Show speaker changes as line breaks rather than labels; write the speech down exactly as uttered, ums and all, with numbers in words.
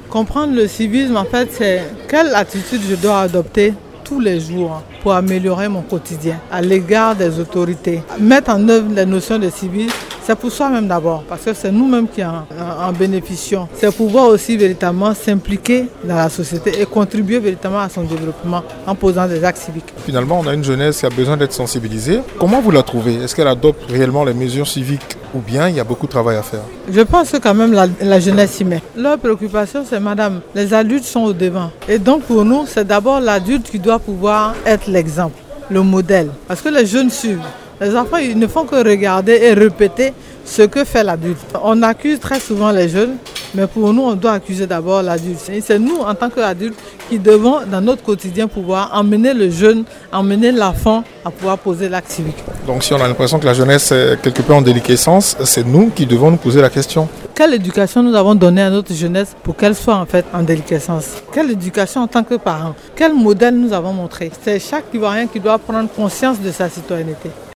Comprendre le civisme, en fait, c'est quelle attitude je dois adopter tous les jours pour améliorer mon quotidien à l'égard des autorités. Mettre en œuvre les notions de civisme, c'est pour soi-même d'abord, parce que c'est nous-mêmes qui en, en, en bénéficions. C'est pouvoir aussi véritablement s'impliquer dans la société et contribuer véritablement à son développement en posant des actes civiques.
Finalement, on a une jeunesse qui a besoin d'être sensibilisée. Comment vous la trouvez? Est-ce qu'elle adopte réellement les mesures civiques ou bien il y a beaucoup de travail à faire?
Je pense que quand même la, la jeunesse s'y met. Leur préoccupation, c'est madame, les adultes sont au devant. Et donc pour nous, c'est d'abord l'adulte qui doit pouvoir être l'exemple, le modèle. Parce que les jeunes suivent. Les enfants, ils ne font que regarder et répéter ce que fait l'adulte. On accuse très souvent les jeunes, mais pour nous, on doit accuser d'abord l'adulte. C'est nous, en tant qu'adultes, qui devons, dans notre quotidien, pouvoir emmener le jeune, emmener l'enfant à pouvoir poser l'acte civique.
Donc si on a l'impression que la jeunesse est quelque peu en déliquescence, c'est nous qui devons nous poser la question.
Quelle éducation nous avons donnée à notre jeunesse pour qu'elle soit en fait en déliquescence? Quelle éducation en tant que parents? Quel modèle nous avons montré? C'est chaque Ivoirien qui doit prendre conscience de sa citoyenneté.